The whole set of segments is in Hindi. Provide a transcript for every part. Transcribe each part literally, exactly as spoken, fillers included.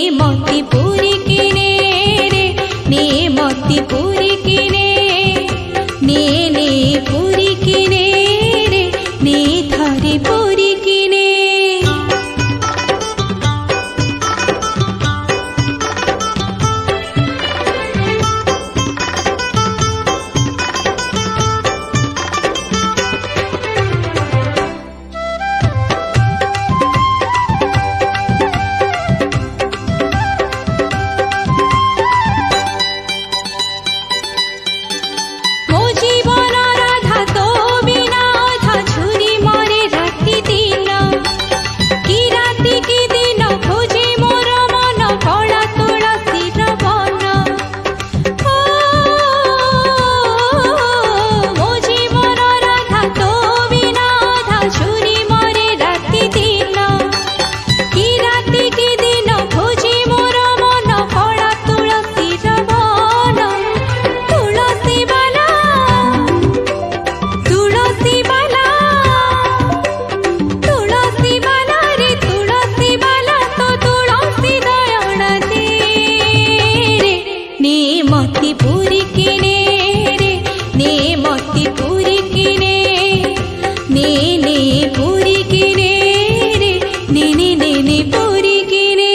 मोती पूरी किने रे ने मोती पूरी किने ने ने पूरी किने रे ने थारे पूरी किने मोती पूरी किने रे ने मोती पूरी किने ने ने पूरी किने रे ने ने ने ने पूरी किने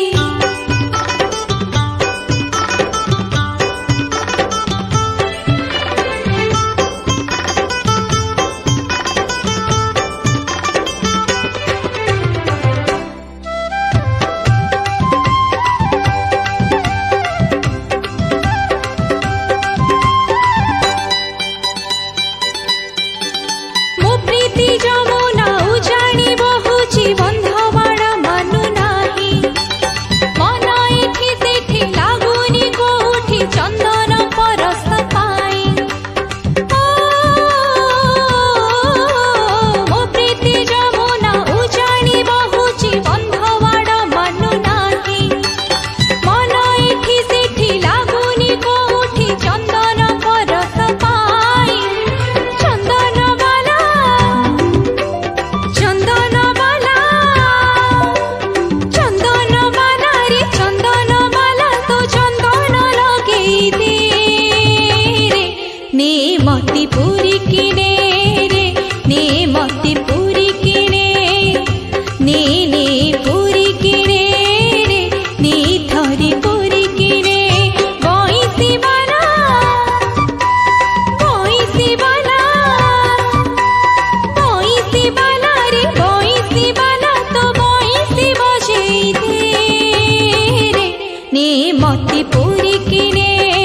যমুনা উজানি বহুছি বন্ধবাড় মানু নাহি মন এঠি সেঠি লাগুনি কোঠি চন্দন পরশ পাই ମୋ ପ୍ରୀତି ଯମୁନା ଉଜାଣି ବହୁଛି ବନ୍ଧବାଡ଼ ମାନୁ ନାହିଁ ମନ ଏଠି ସେଠି ଲାଗୁନି କୋଉଠି ଚନ୍ଦନ ପରଶ ପାଇ ଚନ୍ଦନ ବାଲା ଚନ୍ଦନ ବାଲା ଚନ୍ଦନ ବାଲା ରେ ଚନ୍ଦନ ବାଲା ତୋ ଚନ୍ଦନ ଲଗେଇ ଦେ ରେ ନେ ମୋତି ପୁରୀ କିନେ ରେ ନେ ମୋତି ପୁରୀ କିନେ ନେ ନେ ପୁରୀ କିନେ ରେ ନେ ଥରେ ପୁରୀ କିନେ ବଇସି ବାଲା ବଇସି ବାଲା ବଇସି ବାଲା ରେ ବଇସି ବାଲା ତୋ ବଇସି ବଜେଇ ଦେ ରେ ନେ ମୋତି ପୁରୀ କିନେ